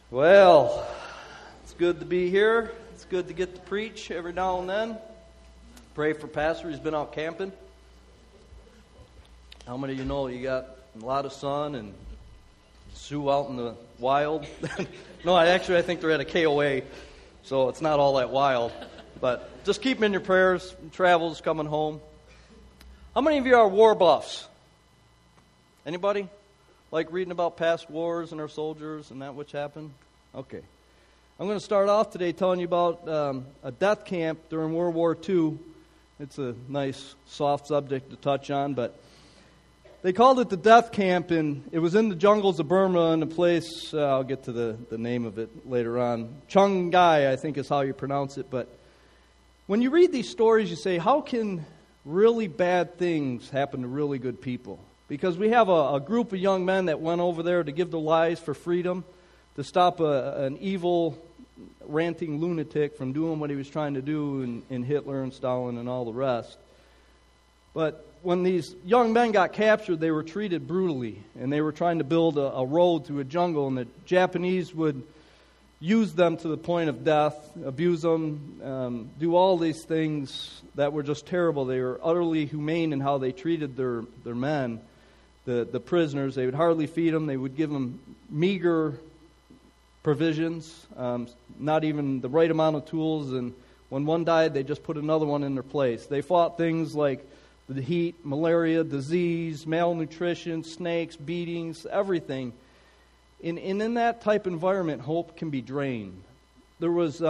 Well, it's good to be here. It's good to get to preach every now and then. Pray for Pastor. He's been out camping. How many of you know you got a lot of sun and Sioux out in the wild? No, I think they're at a KOA, so it's not all that wild. But just keep them in your prayers. Travels coming home. How many of you are war buffs? Anybody? Like reading about past wars and our soldiers and that which happened? Okay. I'm going to start off today telling you about a death camp during World War II. It's a nice, soft subject to touch on, but they called it the death camp, and it was in the jungles of Burma in a place, I'll get to the name of it later on. Chung Gai, I think is how you pronounce it, but when you read these stories, you say, how can really bad things happen to really good people? Because we have a group of young men that went over there to give their lives for freedom, to stop an evil, ranting lunatic from doing what he was trying to do in Hitler and Stalin and all the rest. But when these young men got captured, they were treated brutally, and they were trying to build a road through a jungle, and the Japanese would use them to the point of death, abuse them, do all these things that were just terrible. They were utterly humane in how they treated their men. The prisoners, they would hardly feed them. They would give them meager provisions, not even the right amount of tools. And when one died, they just put another one in their place. They fought things like the heat, malaria, disease, malnutrition, snakes, beatings, everything. And in that type of environment, hope can be drained. There was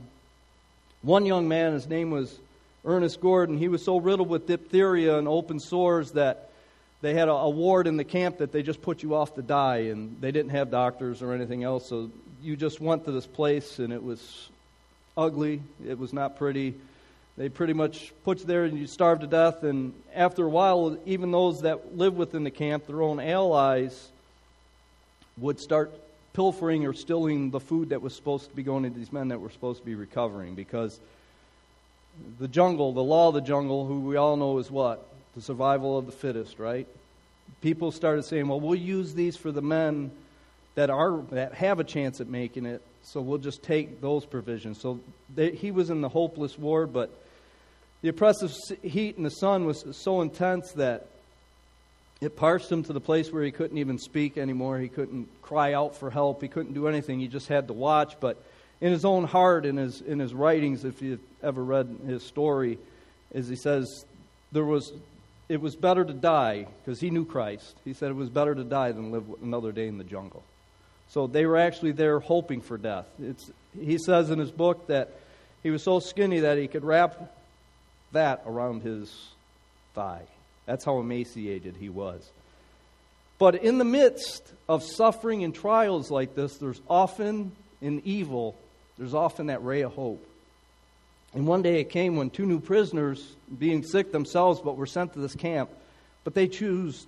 one young man, his name was Ernest Gordon. He was so riddled with diphtheria and open sores that they had a ward in the camp that they just put you off to die, and they didn't have doctors or anything else, so you just went to this place, and it was ugly. It was not pretty. They pretty much put you there, and you starved to death, and after a while, even those that lived within the camp, their own allies, would start pilfering or stealing the food that was supposed to be going to these men that were supposed to be recovering, because the jungle, the law of the jungle, who we all know is what? The survival of the fittest, right? People started saying, well, we'll use these for the men that have a chance at making it, so we'll just take those provisions. So he was in the hopeless ward, but the oppressive heat in the sun was so intense that it parched him to the place where he couldn't even speak anymore. He couldn't cry out for help. He couldn't do anything. He just had to watch. But in his own heart, in his writings, if you've ever read his story, as he says, it was better to die, because he knew Christ. He said it was better to die than live another day in the jungle. So they were actually there hoping for death. He says in his book that he was so skinny that he could wrap that around his thigh. That's how emaciated he was. But in the midst of suffering and trials like this, there's often that ray of hope. And one day it came when two new prisoners, being sick themselves, but were sent to this camp. But they choosed.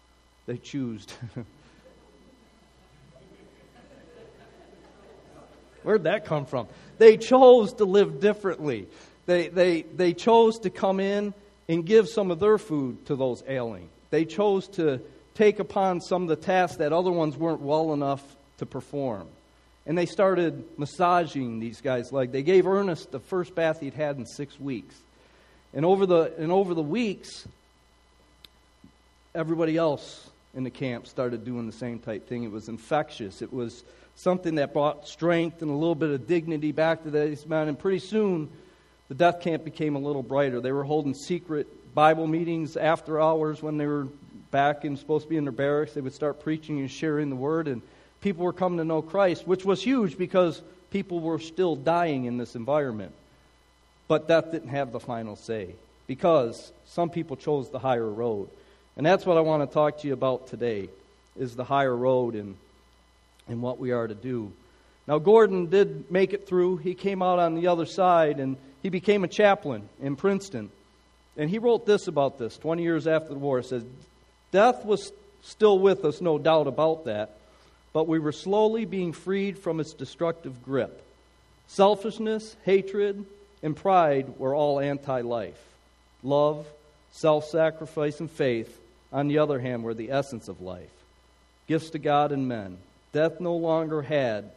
Where'd that come from? They chose to live differently. They chose to come in and give some of their food to those ailing. They chose to take upon some of the tasks that other ones weren't well enough to perform. And they started massaging these guys' legs. They gave Ernest the first bath he'd had in 6 weeks. And over the weeks, everybody else in the camp started doing the same type thing. It was infectious. It was something that brought strength and a little bit of dignity back to these men. And pretty soon, the death camp became a little brighter. They were holding secret Bible meetings after hours when they were back and supposed to be in their barracks. They would start preaching and sharing the word, and people were coming to know Christ, which was huge because people were still dying in this environment. But death didn't have the final say, because some people chose the higher road. And that's what I want to talk to you about today, is the higher road and what we are to do. Now, Gordon did make it through. He came out on the other side, and he became a chaplain in Princeton. And he wrote this about this 20 years after the war. It says, death was still with us, no doubt about that, but we were slowly being freed from its destructive grip. Selfishness, hatred, and pride were all anti-life. Love, self-sacrifice, and faith, on the other hand, were the essence of life. Gifts to God and men. Death no longer had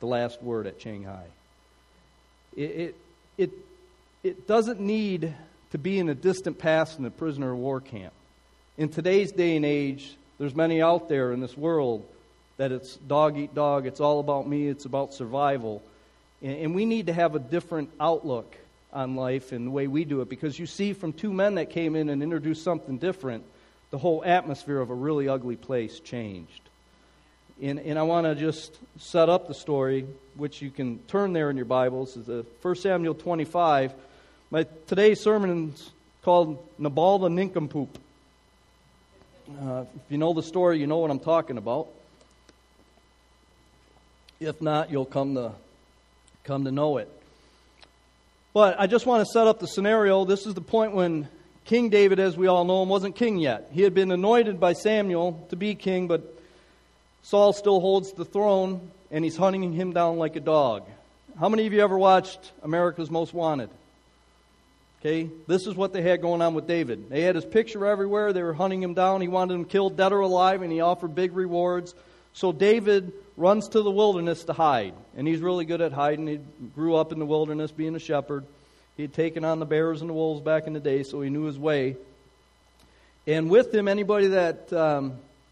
the last word at Shanghai. It doesn't need to be in a distant past in a prisoner of war camp. In today's day and age, there's many out there in this world that it's dog eat dog, it's all about me, it's about survival. And we need to have a different outlook on life and the way we do it, because you see from two men that came in and introduced something different, the whole atmosphere of a really ugly place changed. And I want to just set up the story, which you can turn there in your Bibles, is 1 Samuel 25. Today's sermon is called Nabal the Nincompoop. If you know the story, you know what I'm talking about. If not, you'll come to know it. But I just want to set up the scenario. This is the point when King David, as we all know him, wasn't king yet. He had been anointed by Samuel to be king, but Saul still holds the throne, and he's hunting him down like a dog. How many of you ever watched America's Most Wanted? Okay, this is what they had going on with David. They had his picture everywhere. They were hunting him down. He wanted him killed, dead or alive, and he offered big rewards. So David runs to the wilderness to hide, and he's really good at hiding. He grew up in the wilderness being a shepherd. He had taken on the bears and the wolves back in the day, so he knew his way. And with him, anybody that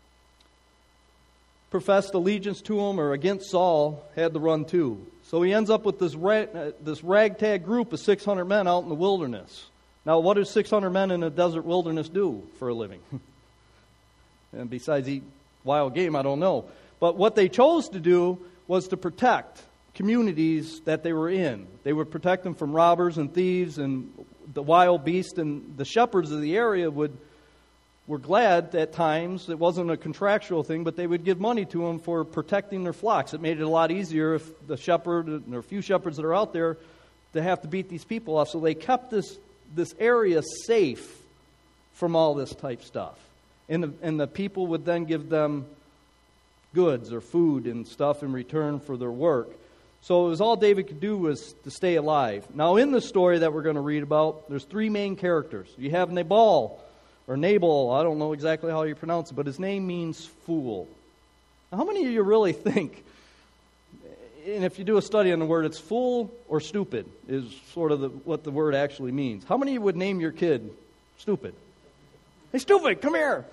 professed allegiance to him or against Saul had to run too. So he ends up with this ragtag group of 600 men out in the wilderness. Now, what do 600 men in a desert wilderness do for a living? And besides eat wild game, I don't know. But what they chose to do was to protect communities that they were in. They would protect them from robbers and thieves and the wild beasts, and the shepherds of the area were glad at times. It wasn't a contractual thing, but they would give money to them for protecting their flocks. It made it a lot easier if the shepherd, and there are a few shepherds that are out there, to have to beat these people off. So they kept this area safe from all this type stuff. And the people would then give them goods or food and stuff in return for their work. So it was all David could do was to stay alive. Now in the story that we're going to read about, there's three main characters. You have Nabal, or Nabal, I don't know exactly how you pronounce it, but his name means fool. Now, how many of you really think, and if you do a study on the word, it's fool or stupid is sort of what the word actually means. How many of you would name your kid stupid? Hey, stupid, come here.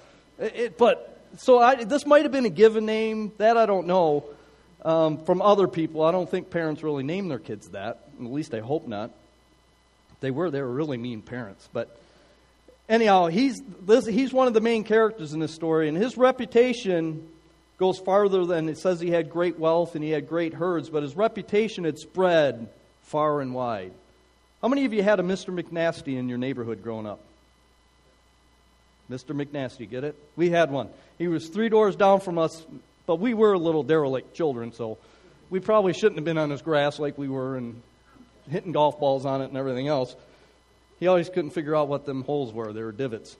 This might have been a given name, that I don't know, from other people. I don't think parents really name their kids that, at least I hope not. If they were really mean parents, but anyhow, he's one of the main characters in this story, and his reputation goes farther than it says. He had great wealth and he had great herds, but his reputation had spread far and wide. How many of you had a Mr. McNasty in your neighborhood growing up? Mr. McNasty, get it? We had one. He was 3 doors down from us, but we were little derelict children, so we probably shouldn't have been on his grass like we were and hitting golf balls on it and everything else. He always couldn't figure out what them holes were. They were divots.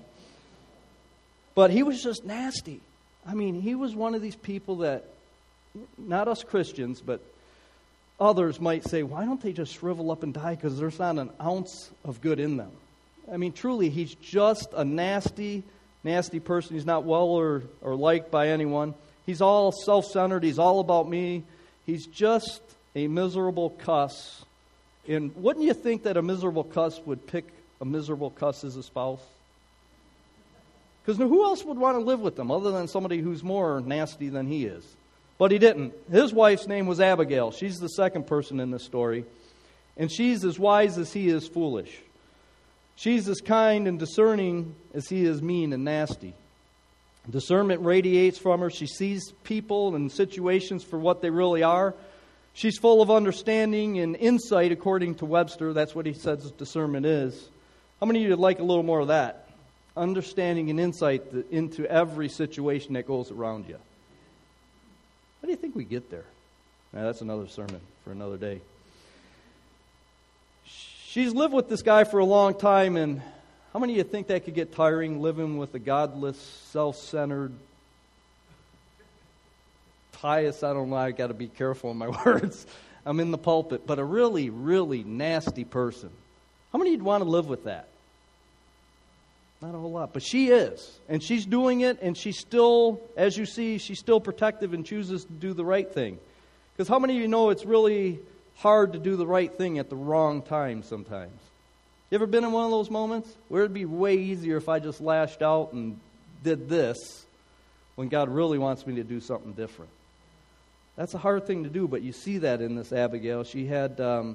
But he was just nasty. I mean, he was one of these people that, not us Christians, but others might say, why don't they just shrivel up and die? Because there's not an ounce of good in them. I mean, truly, he's just a nasty, nasty person. He's not well or liked by anyone. He's all self-centered. He's all about me. He's just a miserable cuss. And wouldn't you think that a miserable cuss would pick a miserable cuss as a spouse? Because who else would want to live with them other than somebody who's more nasty than he is? But he didn't. His wife's name was Abigail. She's the second person in this story. And she's as wise as he is foolish. She's as kind and discerning as he is mean and nasty. Discernment radiates from her. She sees people and situations for what they really are. She's full of understanding and insight, according to Webster. That's what he says discernment is. How many of you would like a little more of that? Understanding and insight into every situation that goes around you. How do you think we get there? Now, that's another sermon for another day. She's lived with this guy for a long time, and how many of you think that could get tiring, living with a godless, self-centered, pious, I don't know, I got to be careful in my words. I'm in the pulpit, but a really, really nasty person. How many of you want to live with that? Not a whole lot, but she is, and she's doing it, and she's still, as you see, she's still protective and chooses to do the right thing. Because how many of you know it's really hard to do the right thing at the wrong time sometimes? You ever been in one of those moments where it'd be way easier if I just lashed out and did this when God really wants me to do something different? That's a hard thing to do, but you see that in this Abigail. She had, I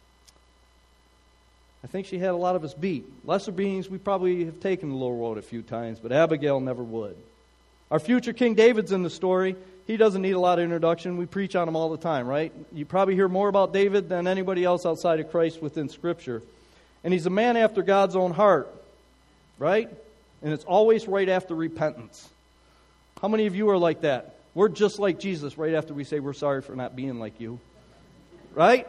think she had a lot of us beat. Lesser beings, we probably have taken the low road a few times, but Abigail never would. Our future King David's in the story. He doesn't need a lot of introduction. We preach on him all the time, right? You probably hear more about David than anybody else outside of Christ within Scripture. And he's a man after God's own heart, right? And it's always right after repentance. How many of you are like that? We're just like Jesus right after we say we're sorry for not being like you, right?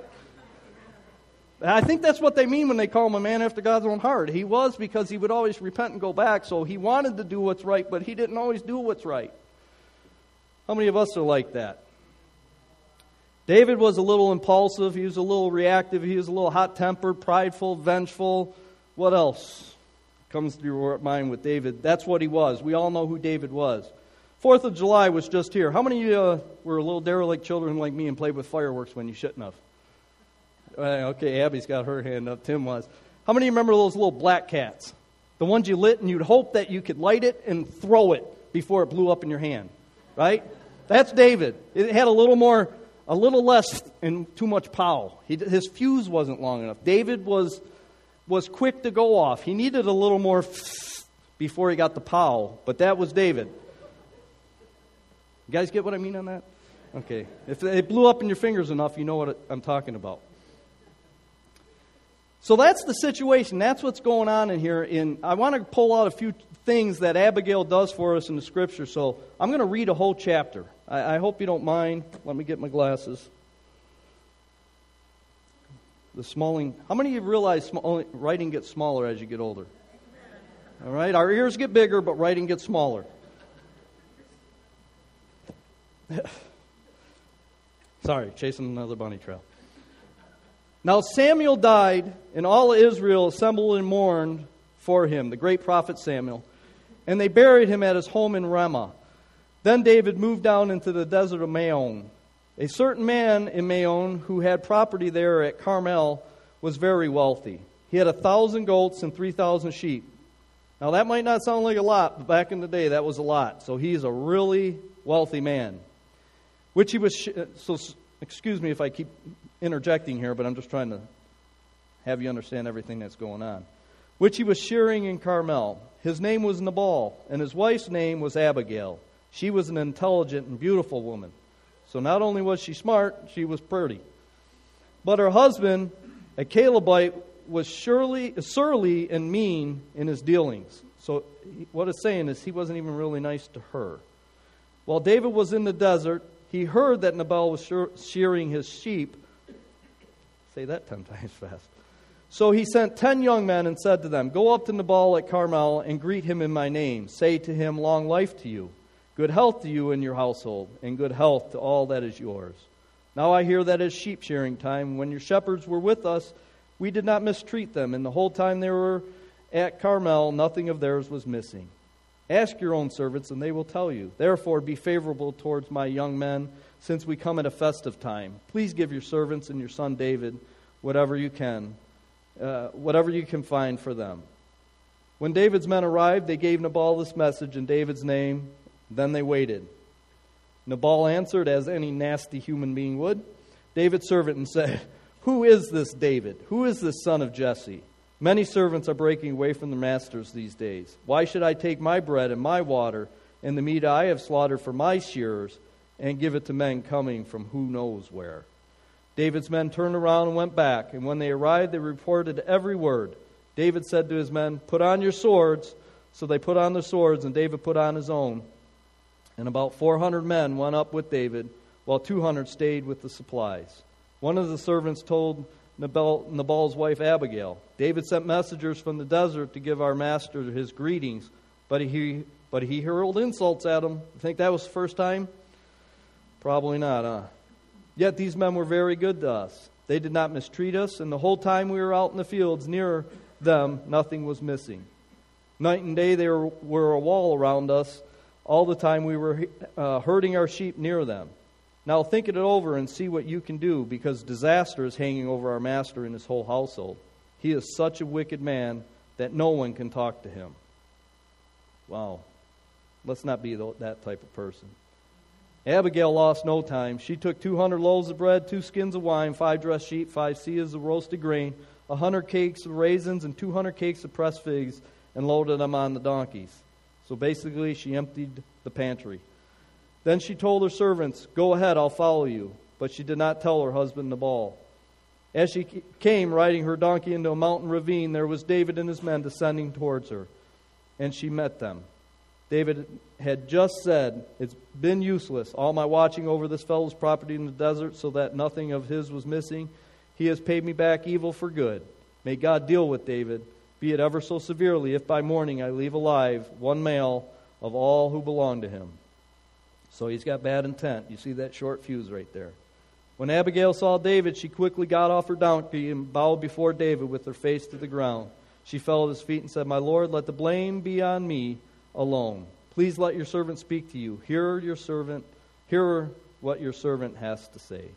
I think that's what they mean when they call him a man after God's own heart. He was, because he would always repent and go back, so he wanted to do what's right, but he didn't always do what's right. How many of us are like that? David was a little impulsive. He was a little reactive. He was a little hot-tempered, prideful, vengeful. What else comes to your mind with David? That's what he was. We all know who David was. 4th of July was just here. How many of you were little derelict children like me and played with fireworks when you shouldn't have? Okay, Abby's got her hand up. Tim was. How many of you remember those little black cats? The ones you lit and you'd hope that you could light it and throw it before it blew up in your hand, right? That's David. It had a little less and too much pow. His fuse wasn't long enough. David was quick to go off. He needed a little more before he got the pow, but that was David. You guys get what I mean on that? Okay. If it blew up in your fingers enough, you know what I'm talking about. So that's the situation. That's what's going on in here. I want to pull out a few things that Abigail does for us in the Scripture. So I'm going to read a whole chapter. I hope you don't mind. Let me get my glasses. The smalling. How many of you realize writing gets smaller as you get older? All right. Our ears get bigger, but writing gets smaller. Sorry, chasing another bunny trail. Now Samuel died, and all Israel assembled and mourned for him, the great prophet Samuel. And they buried him at his home in Ramah. Then David moved down into the desert of Maon. A certain man in Maon who had property there at Carmel was very wealthy. He had 1,000 goats and 3,000 sheep. Now that might not sound like a lot, but back in the day that was a lot. So he's a really wealthy man. Which he was, excuse me if I keep interjecting here, but I'm just trying to have you understand everything that's going on. Which he was shearing in Carmel. His name was Nabal, and his wife's name was Abigail. She was an intelligent and beautiful woman. So not only was she smart, she was pretty. But her husband, a Calebite, was surly and mean in his dealings. So what it's saying is he wasn't even really nice to her. While David was in the desert, he heard that Nabal was shearing his sheep. Say that 10 times fast. So he sent 10 young men and said to them, "Go up to Nabal at Carmel and greet him in my name. Say to him, 'Long life to you, good health to you and your household, and good health to all that is yours.' Now I hear that it is sheep shearing time. When your shepherds were with us, we did not mistreat them, and the whole time they were at Carmel, nothing of theirs was missing. Ask your own servants, and they will tell you. Therefore, be favorable towards my young men, since we come at a festive time. Please give your servants and your son David whatever you can find for them." When David's men arrived, they gave Nabal this message in David's name. Then they waited. Nabal answered, as any nasty human being would, David's servant, and said, "Who is this David? Who is this son of Jesse? Many servants are breaking away from their masters these days. Why should I take my bread and my water and the meat I have slaughtered for my shearers and give it to men coming from who knows where?" David's men turned around and went back, and when they arrived, they reported every word. David said to his men, "Put on your swords." So they put on their swords, and David put on his own. And about 400 men went up with David, while 200 stayed with the supplies. One of the servants told Nabal's wife Abigail, "David sent messengers from the desert to give our master his greetings, but he hurled insults at him." You think that was the first time? Probably not, huh? Yet these men were very good to us. They did not mistreat us, and the whole time we were out in the fields near them, nothing was missing. Night and day they were a wall around us all the time we were herding our sheep near them. Now think it over and see what you can do, because disaster is hanging over our master and his whole household. He is such a wicked man that no one can talk to him." Wow. Let's not be that type of person. Abigail lost no time. She took 200 loaves of bread, 2 skins of wine, 5 dressed sheep, 5 seahs of roasted grain, 100 cakes of raisins, and 200 cakes of pressed figs, and loaded them on the donkeys. So basically, she emptied the pantry. Then she told her servants, "Go ahead, I'll follow you." But she did not tell her husband Nabal. As she came riding her donkey into a mountain ravine, there was David and his men descending towards her. And she met them. David had just said, "It's been useless, all my watching over this fellow's property in the desert so that nothing of his was missing. He has paid me back evil for good. May God deal with David, be it ever so severely, if by morning I leave alive one male of all who belong to him." So he's got bad intent. You see that short fuse right there. When Abigail saw David, she quickly got off her donkey and bowed before David with her face to the ground. She fell at his feet and said, "My lord, let the blame be on me alone. Please let your servant speak to you. Hear what your servant has to say."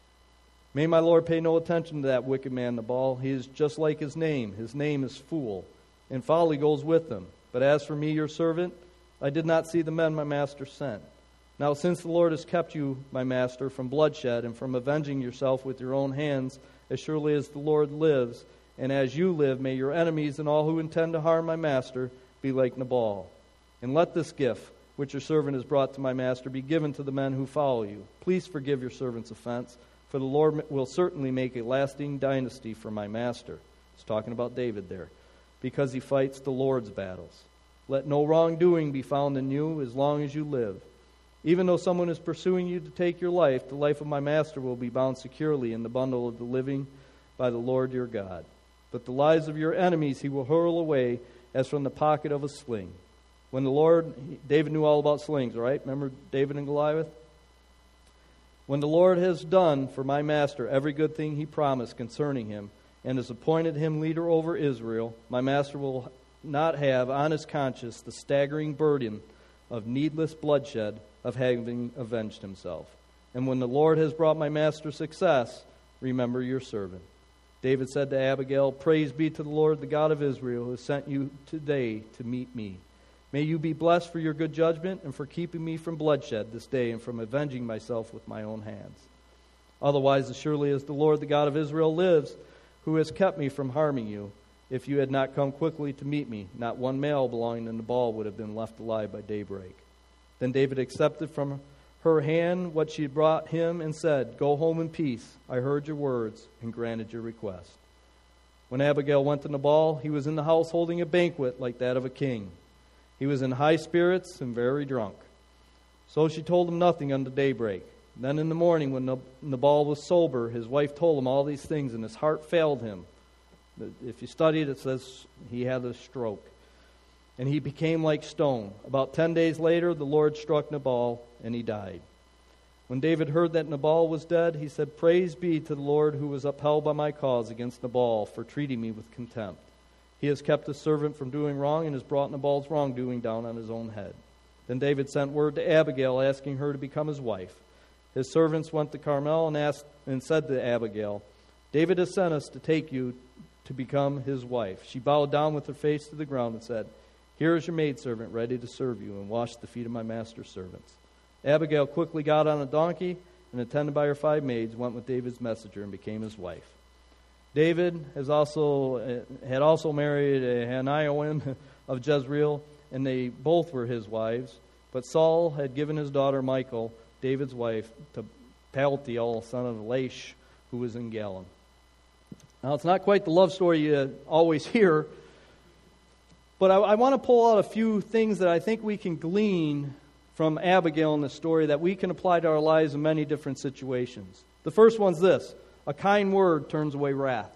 May my lord pay no attention to that wicked man Nabal. He is just like his name. His name is Fool, and folly goes with him. But as for me, your servant, I did not see the men my master sent. Now since the Lord has kept you, my master, from bloodshed and from avenging yourself with your own hands, as surely as the Lord lives, and as you live, may your enemies and all who intend to harm my master be like Nabal. And let this gift, which your servant has brought to my master, be given to the men who follow you. Please forgive your servant's offense, for the Lord will certainly make a lasting dynasty for my master. He's talking about David there, because he fights the Lord's battles. Let no wrongdoing be found in you as long as you live. Even though someone is pursuing you to take your life, the life of my master will be bound securely in the bundle of the living by the Lord your God. But the lives of your enemies he will hurl away as from the pocket of a sling. When the Lord, David knew all about slings, right? Remember David and Goliath? When the Lord has done for my master every good thing he promised concerning him, and has appointed him leader over Israel, my master will not have on his conscience the staggering burden of needless bloodshed of having avenged himself. And when the Lord has brought my master success, remember your servant. David said to Abigail, "Praise be to the Lord, the God of Israel, who has sent you today to meet me. May you be blessed for your good judgment and for keeping me from bloodshed this day and from avenging myself with my own hands. Otherwise, as surely as the Lord, the God of Israel, lives, who has kept me from harming you, if you had not come quickly to meet me, not one male belonging to Nabal would have been left alive by daybreak." Then David accepted from her hand what she had brought him and said, "Go home in peace. I heard your words and granted your request." When Abigail went to Nabal, he was in the house holding a banquet like that of a king. He was in high spirits and very drunk. So she told him nothing until daybreak. Then in the morning, when Nabal was sober, his wife told him all these things, and his heart failed him. If you study it, it says he had a stroke. And he became like stone. About 10 days later, the Lord struck Nabal, and he died. When David heard that Nabal was dead, he said, "Praise be to the Lord who was upheld by my cause against Nabal for treating me with contempt. He has kept his servant from doing wrong and has brought Nabal's wrongdoing down on his own head." Then David sent word to Abigail, asking her to become his wife. His servants went to Carmel and said to Abigail, "David has sent us to take you to become his wife." She bowed down with her face to the ground and said, "Here is your maidservant ready to serve you and wash the feet of my master's servants." Abigail quickly got on a donkey and, attended by her 5 maids, went with David's messenger and became his wife. David had also married Ahinoam of Jezreel, and they both were his wives. But Saul had given his daughter Michal, David's wife, to Paltiel, son of Laish, who was in Galim. Now, it's not quite the love story you always hear, but I want to pull out a few things that I think we can glean from Abigail in the story that we can apply to our lives in many different situations. The first one's this: a kind word turns away wrath.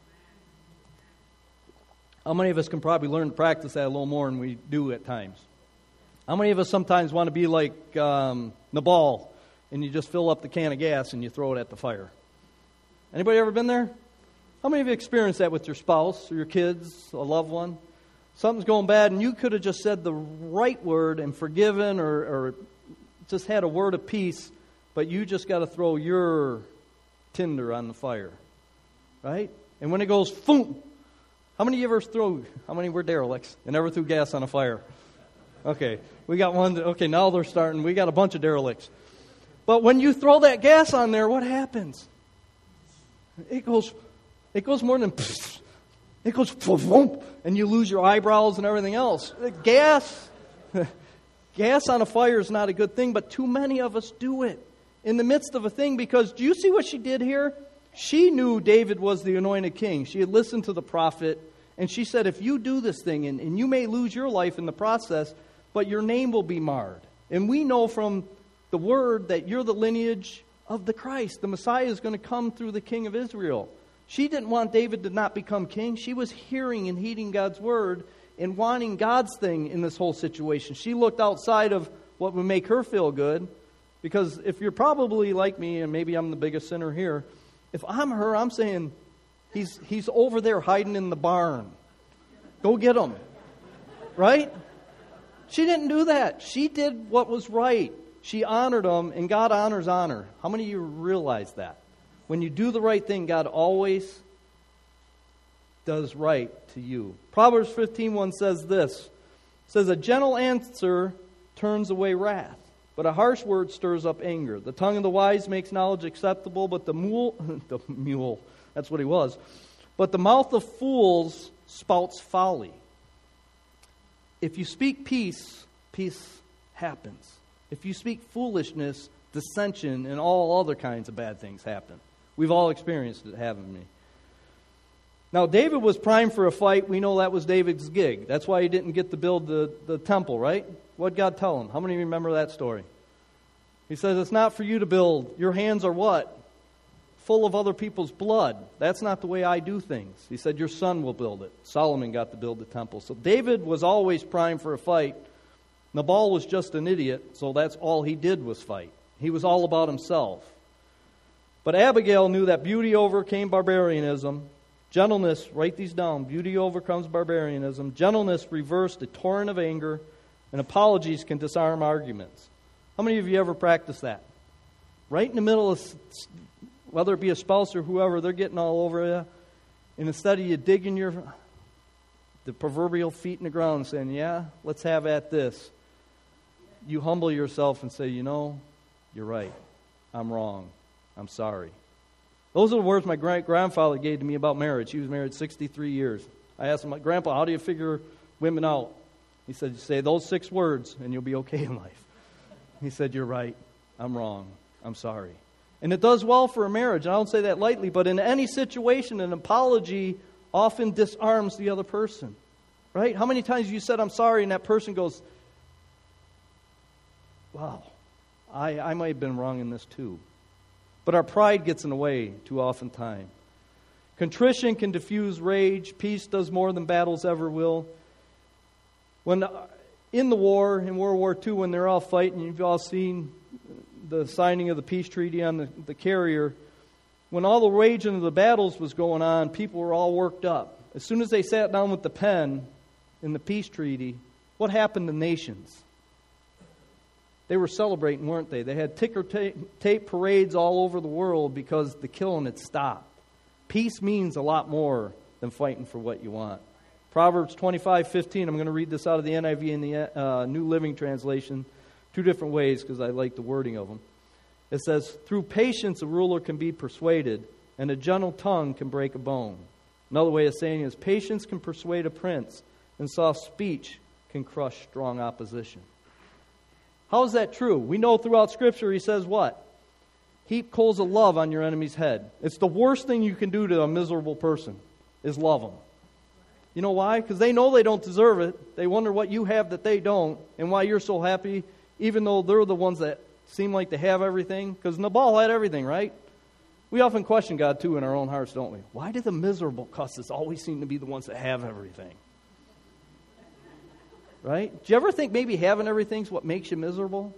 How many of us can probably learn to practice that a little more than we do at times? How many of us sometimes want to be like Nabal, and you just fill up the can of gas and you throw it at the fire? Anybody ever been there? How many of you experienced that with your spouse or your kids, a loved one? Something's going bad, and you could have just said the right word and forgiven or just had a word of peace, but you just got to throw your tinder on the fire, right? And when it goes, boom, how many were derelicts and never threw gas on a fire? Okay, we got one. Okay, now they're starting. We got a bunch of derelicts. But when you throw that gas on there, what happens? It goes more than, it goes, and you lose your eyebrows and everything else. Gas on a fire is not a good thing, but too many of us do it in the midst of a thing, because do you see what she did here? She knew David was the anointed king. She had listened to the prophet, and she said, if you do this thing, and you may lose your life in the process, but your name will be marred. And we know from the word that you're the lineage of the Christ. The Messiah is going to come through the King of Israel. She didn't want David to not become king. She was hearing and heeding God's word and wanting God's thing in this whole situation. She looked outside of what would make her feel good. Because if you're probably like me, and maybe I'm the biggest sinner here, if I'm her, I'm saying, he's over there hiding in the barn. Go get him. Right? She didn't do that. She did what was right. She honored him, and God honors honor. How many of you realize that? When you do the right thing, God always does right to you. Proverbs 15:1 says this. It says, a gentle answer turns away wrath, but a harsh word stirs up anger. The tongue of the wise makes knowledge acceptable, but the mule, that's what he was. But the mouth of fools spouts folly. If you speak peace, peace happens. If you speak foolishness, dissension, and all other kinds of bad things happen. We've all experienced it, haven't we? Now, David was primed for a fight. We know that was David's gig. That's why he didn't get to build the temple, right? What'd God tell him? How many remember that story? He says, it's not for you to build. Your hands are what? Full of other people's blood. That's not the way I do things. He said, your son will build it. Solomon got to build the temple. So David was always primed for a fight. Nabal was just an idiot, so that's all he did was fight. He was all about himself. But Abigail knew that beauty overcame barbarianism. Gentleness, write these down, beauty overcomes barbarianism. Gentleness reversed a torrent of anger, and apologies can disarm arguments. How many of you ever practiced that? Right in the middle of, whether it be a spouse or whoever, they're getting all over you, and instead of you digging the proverbial feet in the ground and saying, yeah, let's have at this, you humble yourself and say, you're right. I'm wrong. I'm sorry. Those are the words my grandfather gave to me about marriage. He was married 63 years. I asked him, Grandpa, how do you figure women out? He said, you say those 6 words and you'll be okay in life. He said, you're right. I'm wrong. I'm sorry. And it does well for a marriage. And I don't say that lightly, but in any situation, an apology often disarms the other person. Right? How many times have you said, I'm sorry, and that person goes, wow, I might have been wrong in this too. But our pride gets in the way too often time. Contrition can diffuse rage. Peace does more than battles ever will. When in the war, in World War II, when they're all fighting, you've all seen the signing of the peace treaty on the carrier. When all the raging of the battles was going on, people were all worked up. As soon as they sat down with the pen in the peace treaty, what happened to nations? They were celebrating, weren't they? They had ticker tape parades all over the world because the killing had stopped. Peace means a lot more than fighting for what you want. Proverbs 25:15, I'm going to read this out of the NIV and the New Living Translation, 2 different ways because I like the wording of them. It says, through patience a ruler can be persuaded, and a gentle tongue can break a bone. Another way of saying it is, patience can persuade a prince, and soft speech can crush strong opposition. How is that true? We know throughout Scripture he says what? Heap coals of love on your enemy's head. It's the worst thing you can do to a miserable person, is love them. You know why? Because they know they don't deserve it. They wonder what you have that they don't, and why you're so happy, even though they're the ones that seem like they have everything. Because Nabal had everything, right? We often question God, too, in our own hearts, don't we? Why do the miserable cusses always seem to be the ones that have everything? Right? Do you ever think maybe having everything is what makes you miserable?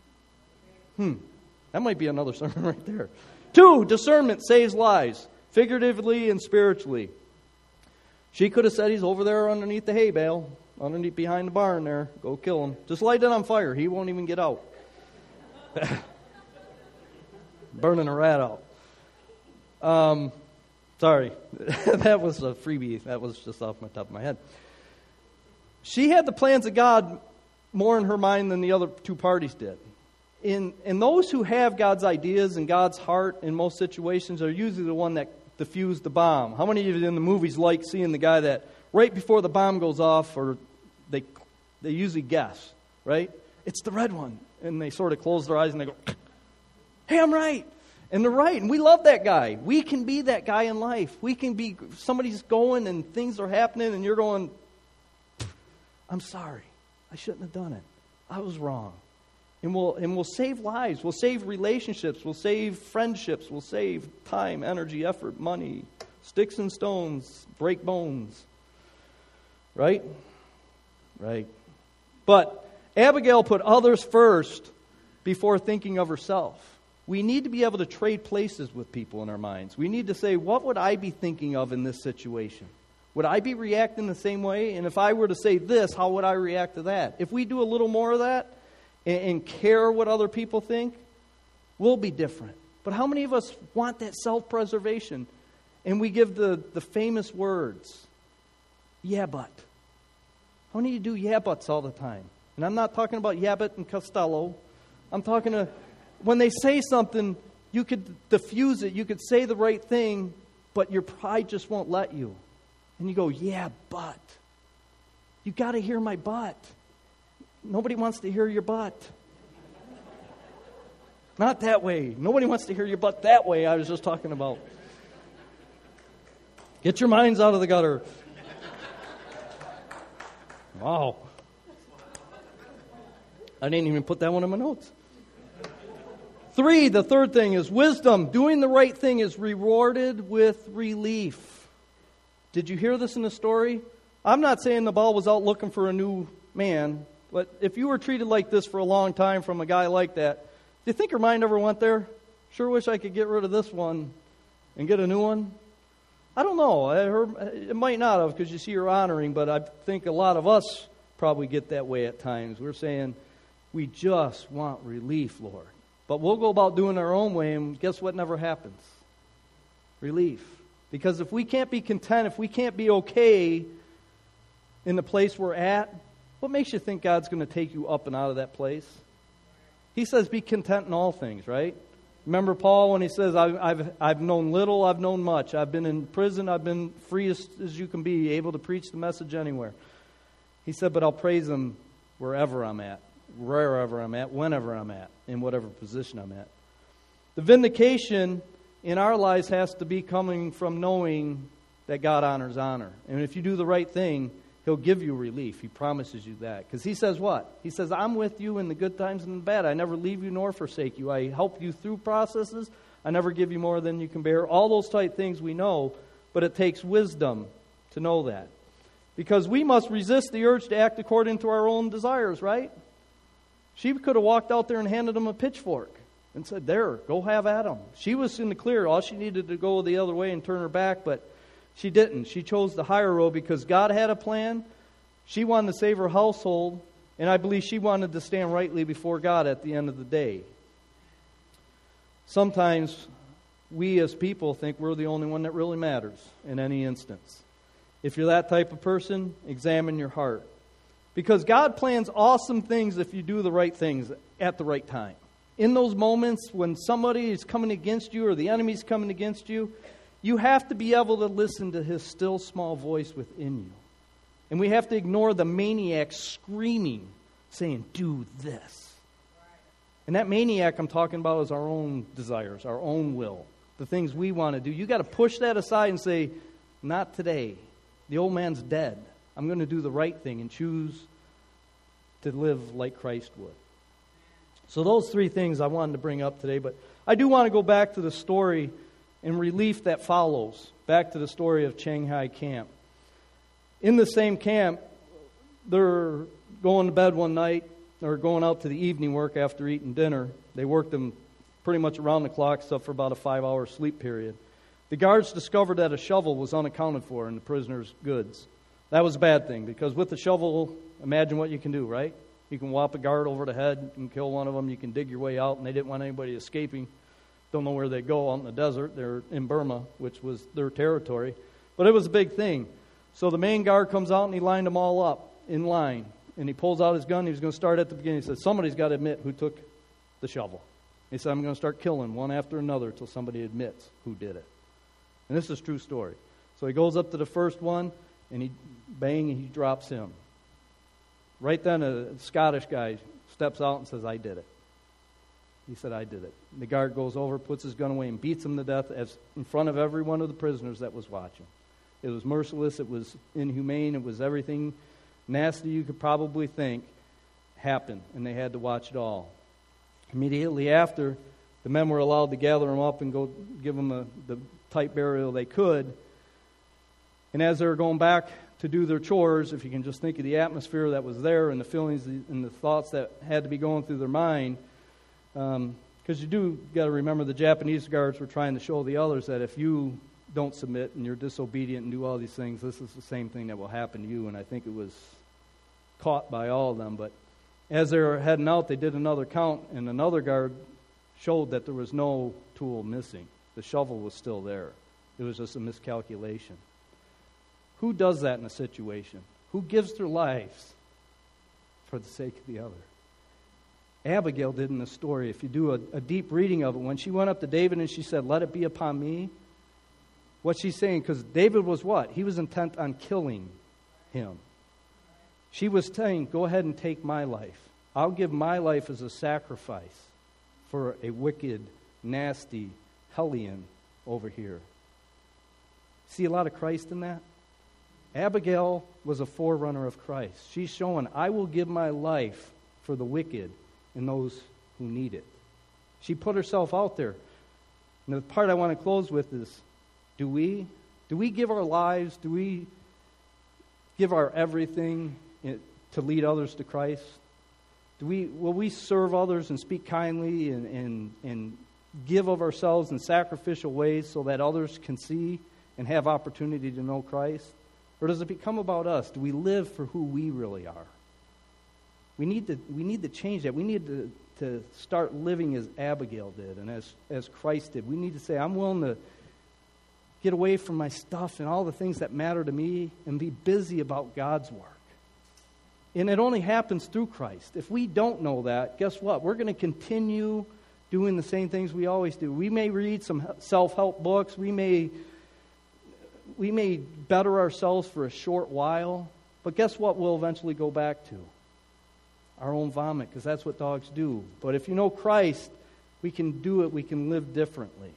That might be another sermon right there. 2, discernment saves lives, figuratively and spiritually. She could have said, he's over there underneath the hay bale, underneath behind the barn there. Go kill him. Just light it on fire. He won't even get out. burning a rat out. Sorry, that was a freebie. That was just off my top of my head. She had the plans of God more in her mind than the other two parties did. And those who have God's ideas and God's heart in most situations are usually the one that defused the bomb. How many of you in the movies like seeing the guy that right before the bomb goes off, or they usually guess, right? It's the red one. And they sort of close their eyes and they go, hey, I'm right. And they're right. And we love that guy. We can be that guy in life. We can be, somebody's going and things are happening and you're going, I'm sorry. I shouldn't have done it. I was wrong. And we'll save lives. We'll save relationships. We'll save friendships. We'll save time, energy, effort, money, sticks and stones, break bones. Right? Right. But Abigail put others first before thinking of herself. We need to be able to trade places with people in our minds. We need to say, what would I be thinking of in this situation? Would I be reacting the same way? And if I were to say this, how would I react to that? If we do a little more of that and care what other people think, we'll be different. But how many of us want that self-preservation? And we give the famous words, yeah, but. How many of you do yeah, buts all the time? And I'm not talking about yeah, but and Costello. I'm talking to, when they say something, you could diffuse it. You could say the right thing, but your pride just won't let you. And you go, yeah, but. You got to hear my but. Nobody wants to hear your but. Not that way. Nobody wants to hear your but that way I was just talking about. Get your minds out of the gutter. Wow. I didn't even put that one in my notes. 3, the third thing is wisdom. Doing the right thing is rewarded with relief. Did you hear this in the story? I'm not saying Nabal was out looking for a new man, but if you were treated like this for a long time from a guy like that, do you think her mind ever went there? Sure wish I could get rid of this one and get a new one. I don't know. It might not have, because you see her honoring, but I think a lot of us probably get that way at times. We're saying, we just want relief, Lord. But we'll go about doing our own way, and guess what never happens? Relief. Because if we can't be content, if we can't be okay in the place we're at, what makes you think God's going to take you up and out of that place? He says, be content in all things, right? Remember Paul when he says, I've known little, I've known much. I've been in prison, I've been free as you can be, able to preach the message anywhere. He said, but I'll praise Him wherever I'm at, wherever I'm at, whenever I'm at, in whatever position I'm at. The vindication in our lives has to be coming from knowing that God honors honor. And if you do the right thing, He'll give you relief. He promises you that. Because He says what? He says, I'm with you in the good times and the bad. I never leave you nor forsake you. I help you through processes. I never give you more than you can bear. All those type things we know, but it takes wisdom to know that. Because we must resist the urge to act according to our own desires, right? She could have walked out there and handed him a pitchfork and said, there, go have at him. She was in the clear. All she needed to go the other way and turn her back, but she didn't. She chose the higher road because God had a plan. She wanted to save her household, and I believe she wanted to stand rightly before God at the end of the day. Sometimes we as people think we're the only one that really matters in any instance. If you're that type of person, examine your heart. Because God plans awesome things if you do the right things at the right time. In those moments when somebody is coming against you or the enemy's coming against you, you have to be able to listen to His still small voice within you. And we have to ignore the maniac screaming, saying, do this. And that maniac I'm talking about is our own desires, our own will, the things we want to do. You got to push that aside and say, not today. The old man's dead. I'm going to do the right thing and choose to live like Christ would. So those 3 things I wanted to bring up today, but I do want to go back to the story and relief that follows, back to the story of Shanghai camp. In the same camp, they're going to bed one night, or going out to the evening work after eating dinner. They worked them pretty much around the clock, except for about a 5-hour sleep period. The guards discovered that a shovel was unaccounted for in the prisoner's goods. That was a bad thing, because with the shovel, imagine what you can do, right? You can whop a guard over the head and kill one of them. You can dig your way out, and they didn't want anybody escaping. don't know where they go out in the desert. They're in Burma, which was their territory. But it was a big thing. So the main guard comes out and he lined them all up in line. And he pulls out his gun. He was going to start at the beginning. He said, somebody's got to admit who took the shovel. He said, I'm going to start killing one after another until somebody admits who did it. And this is a true story. So he goes up to the first one, and he drops him. Right then, a Scottish guy steps out and says, I did it. He said, I did it. The guard goes over, puts his gun away, and beats him to death in front of every one of the prisoners that was watching. It was merciless. It was inhumane. It was everything nasty you could probably think happened, and they had to watch it all. Immediately after, the men were allowed to gather them up and go give them the type burial they could. And as they were going back to do their chores, if you can just think of the atmosphere that was there and the feelings and the thoughts that had to be going through their mind, because you do got to remember the Japanese guards were trying to show the others that if you don't submit and you're disobedient and do all these things, this is the same thing that will happen to you. And I think it was caught by all of them. But as they were heading out, they did another count, and another guard showed that there was no tool missing. The shovel was still there. It was just a miscalculation. Who does that in a situation? Who gives their lives for the sake of the other? Abigail did in the story. If you do a deep reading of it, when she went up to David and she said, let it be upon me, what she's saying, because David was what? He was intent on killing him. She was saying, go ahead and take my life. I'll give my life as a sacrifice for a wicked, nasty hellion over here. See a lot of Christ in that? Abigail was a forerunner of Christ. She's showing, I will give my life for the wicked and those who need it. She put herself out there. And the part I want to close with is, do we give our lives, do we give our everything to lead others to Christ? Will we serve others and speak kindly and give of ourselves in sacrificial ways so that others can see and have opportunity to know Christ? Or does it become about us? Do we live for who we really are? We need to change that. We need to start living as Abigail did and as Christ did. We need to say, I'm willing to get away from my stuff and all the things that matter to me and be busy about God's work. And it only happens through Christ. If we don't know that, guess what? We're going to continue doing the same things we always do. We may read some self-help books. We may better ourselves for a short while. But guess what we'll eventually go back to? Our own vomit, because that's what dogs do. But if you know Christ, we can do it. We can live differently.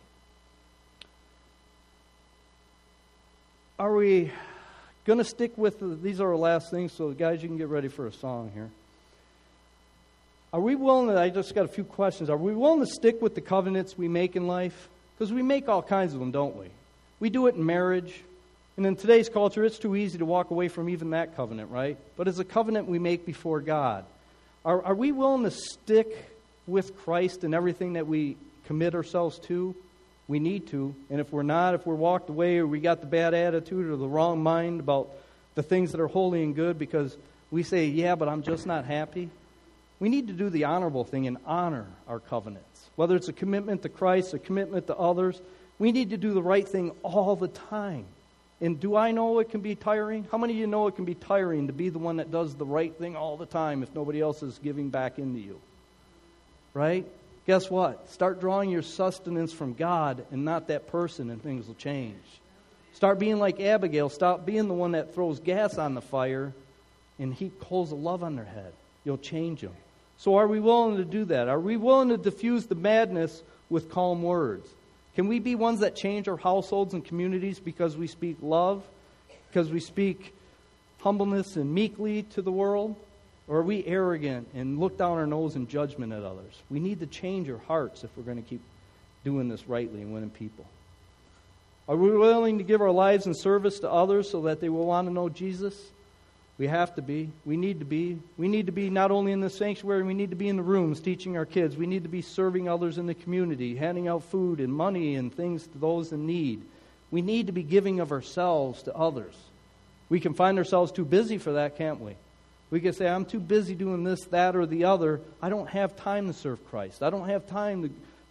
Are we going to stick with these are our last things, so guys, you can get ready for a song here. Are we willing to, I just got a few questions. Are we willing to stick with the covenants we make in life? Because we make all kinds of them, don't we? We do it in marriage. And in today's culture, it's too easy to walk away from even that covenant, right? But it's a covenant we make before God. Are we willing to stick with Christ in everything that we commit ourselves to? We need to. And if we're not, if we're walked away or we got the bad attitude or the wrong mind about the things that are holy and good because we say, yeah, but I'm just not happy, we need to do the honorable thing and honor our covenants. Whether it's a commitment to Christ, a commitment to others, we need to do the right thing all the time. And do I know it can be tiring? How many of you know it can be tiring to be the one that does the right thing all the time if nobody else is giving back into you? Right? Guess what? Start drawing your sustenance from God and not that person, and things will change. Start being like Abigail. Stop being the one that throws gas on the fire and heap coals of love on their head. You'll change them. So are we willing to do that? Are we willing to diffuse the madness with calm words? Can we be ones that change our households and communities because we speak love? Because we speak humbleness and meekly to the world? Or are we arrogant and look down our nose in judgment at others? We need to change our hearts if we're going to keep doing this rightly and winning people. Are we willing to give our lives in service to others so that they will want to know Jesus? We have to be. We need to be. We need to be not only in the sanctuary, we need to be in the rooms teaching our kids. We need to be serving others in the community, handing out food and money and things to those in need. We need to be giving of ourselves to others. We can find ourselves too busy for that, can't we? We can say, I'm too busy doing this, that, or the other. I don't have time to serve Christ. I don't have time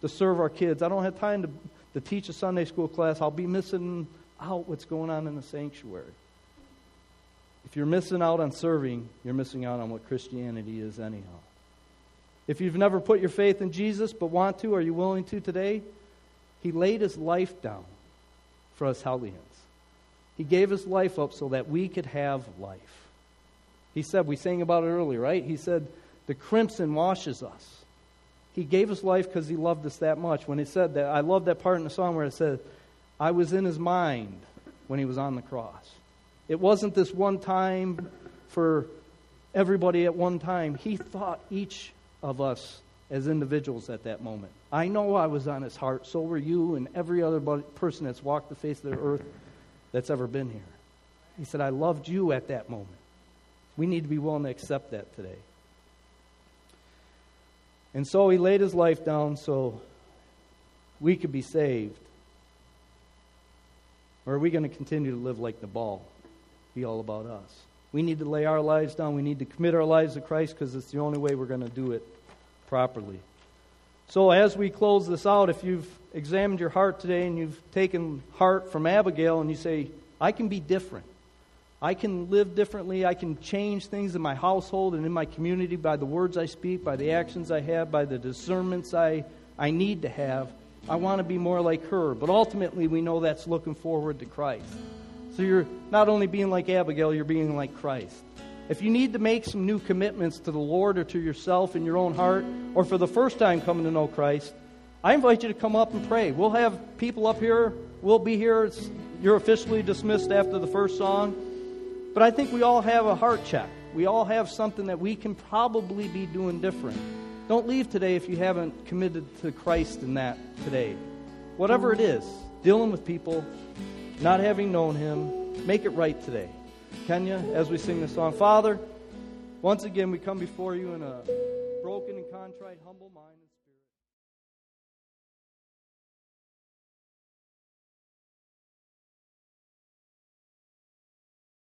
to serve our kids. I don't have time to teach a Sunday school class. I'll be missing out what's going on in the sanctuary. If you're missing out on serving, you're missing out on what Christianity is anyhow. If you've never put your faith in Jesus but want to, are you willing to today? He laid His life down for us hellions. He gave His life up so that we could have life. He said, we sang about it earlier, right? He said, the crimson washes us. He gave His life because He loved us that much. When He said that, I love that part in the song where it says, I was in His mind when He was on the cross. It wasn't this one time for everybody at one time. He thought each of us as individuals at that moment. I know I was on His heart, so were you and every other person that's walked the face of the earth that's ever been here. He said, I loved you at that moment. We need to be willing to accept that today. And so He laid His life down so we could be saved. Or are we going to continue to live like Nabal? Be all about us. We need to lay our lives down. We need to commit our lives to Christ because it's the only way we're going to do it properly. So as we close this out, if you've examined your heart today and you've taken heart from Abigail and you say, I can be different. I can live differently. I can change things in my household and in my community by the words I speak, by the actions I have, by the discernments I need to have. I want to be more like her. But ultimately, we know that's looking forward to Christ. So you're not only being like Abigail, you're being like Christ. If you need to make some new commitments to the Lord or to yourself in your own heart, or for the first time coming to know Christ, I invite you to come up and pray. We'll have people up here. We'll be here. You're officially dismissed after the first song. But I think we all have a heart check. We all have something that we can probably be doing different. Don't leave today if you haven't committed to Christ in that today. Whatever it is, dealing with people, not having known Him, make it right today. Can you, as we sing this song? Father, once again we come before You in a broken and contrite, humble mind.